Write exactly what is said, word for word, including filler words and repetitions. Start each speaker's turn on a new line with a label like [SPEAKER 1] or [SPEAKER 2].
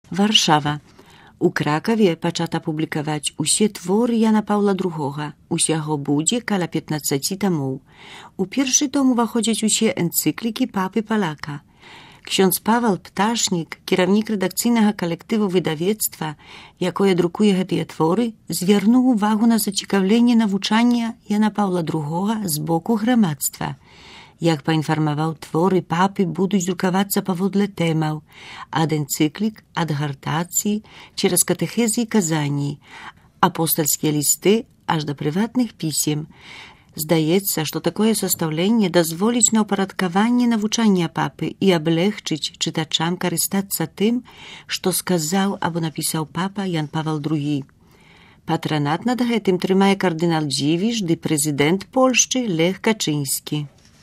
[SPEAKER 1] Варшава. У Кракаве пачата публікаваць усе творы Яна Паўла другога. Усяго будзе каля пятнаццаць тамоў. У першы том уваходзяць усе энцыклікі папы Палака. Ksiądz Павел Пташнік, кіраўнік рэдакцыйнага калектыву выдавецтва, якое друкуе гэтыя творы, звярнуў увагу на зацікаўленне навучання Яна Паўла другога з боку грамадства. Як паінфармаваў, творы папы будуць друкавацца паводле тэмаў, ад энцыклік, ад гартацыі, цераз катэхезы і казанні, апостальскія лісты аж да прыватных пісем. Здаецца, што такое састаўленне дазволіць на ўпарадкаванне навучання папы і аблегчыць чытачам карыстацца тым, што сказаў або напісаў папа Ян Павел другі. Патранат над гэтым трымае кардынал Дзівіш ды прэзідэнт Польшчы Лех Качынскі.